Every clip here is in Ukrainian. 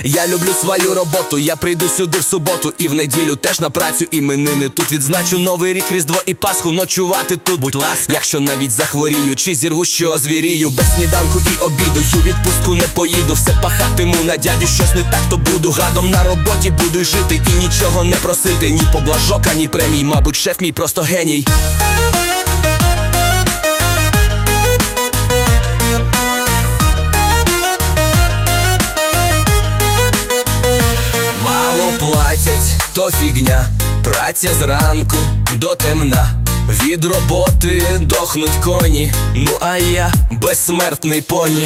Я люблю свою роботу, я прийду сюди в суботу і в неділю теж на працю. Іменини тут відзначу, Новий рік, Різдво і Пасху. Ночувати тут, будь ласка. Якщо навіть захворію, чи зірву, що озвірію. Без сніданку і обіду, у відпустку не поїду. Все пахатиму на дядю, щось не так, то буду гадом. На роботі буду жити і нічого не просити. Ні поблажок, ані премій, мабуть, шеф мій просто геній. Платять, то фігня, праця зранку до темна. Від роботи дохнуть коні, ну а я безсмертний поні.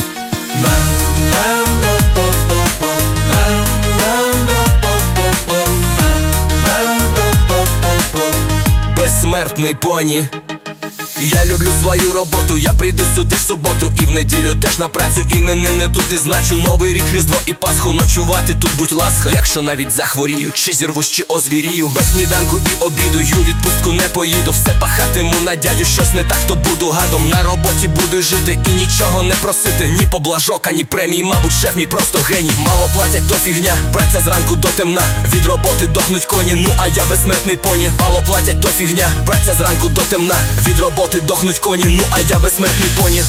Безсмертний поні. Я люблю свою роботу, я прийду сюди в суботу і в неділю теж на працю. Іменини тут відзначу, Новий рік, Різдво і Пасху. Ночувати тут, будь ласка. Якщо навіть захворію, чи зірвусь, чи озвірію. Без сніданку і обіду, у відпустку не поїду. Все пахатиму на дядю, щось не так, то буду гадом. На роботі буду жити і нічого не просити. Ні поблажок, ані премій, мабуть, шеф мій просто геній. Мало платять, то фігня, праця зранку до темна. Від роботи дохнуть коні, ну а я безсмертний поні. Мало платять, то фігня, праця зранку до темна. Від роботи дохнуть коні, ну а я безсмертний поні.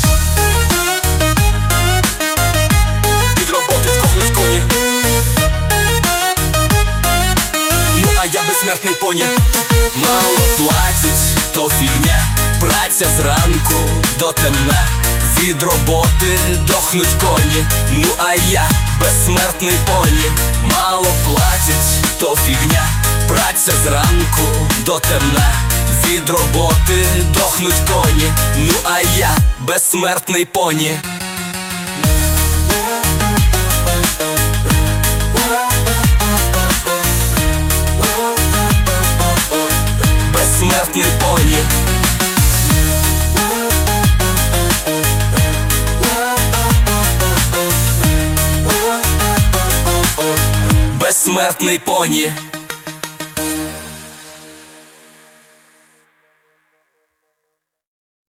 Від роботи дохнуть коні, ну а я безсмертний поні. Мало платять, то фігня, праця зранку до темна. Від роботи дохнуть коні, ну а я безсмертний поні. Мало платять, то фігня, праця зранку до темна. Від роботи дохнуть коні, ну а я безсмертний поні. Безсмертний поні. Безсмертний поні.